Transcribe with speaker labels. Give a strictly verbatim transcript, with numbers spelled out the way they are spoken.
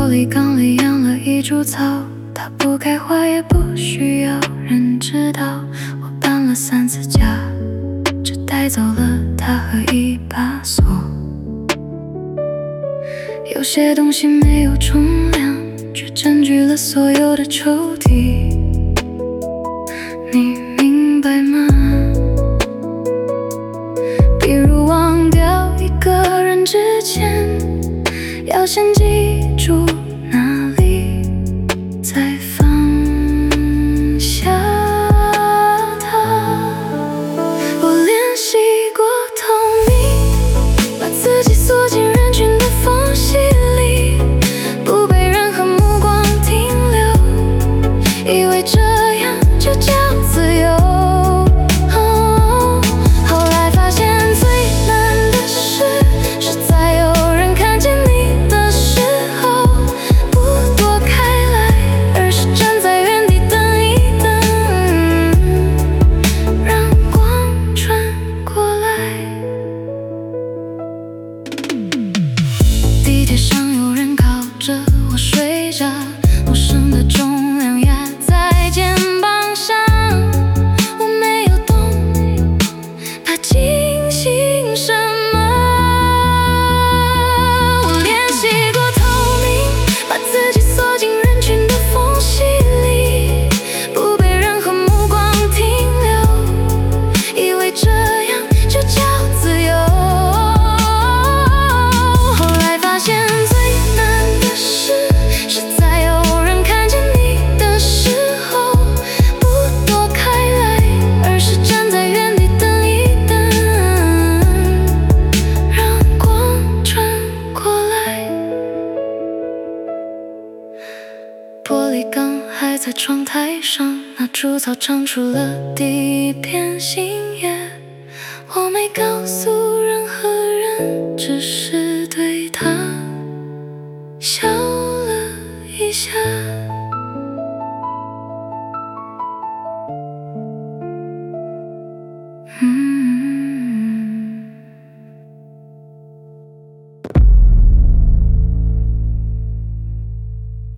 Speaker 1: 玻璃缸里养了一株草，它不开花也不需要人知道。我搬了三次家，只带走了它和一把锁。有些东西没有重量，却占据了所有的抽屉，你明白吗？比如忘掉一个人之前，要先记住哪里，再放下它。我练习过透明，把自己缩进人群的缝隙里，不被任何目光停留，以为这样就叫自由。地铁上有人靠着我睡着，陌生的重量压在肩膀上，我没有动，怕惊醒什么。我练习过透明，把自己缩进人群的缝隙里，不被任何目光停留，以为这样就叫自由。玻璃缸还在窗台上，那株草长出了第一片新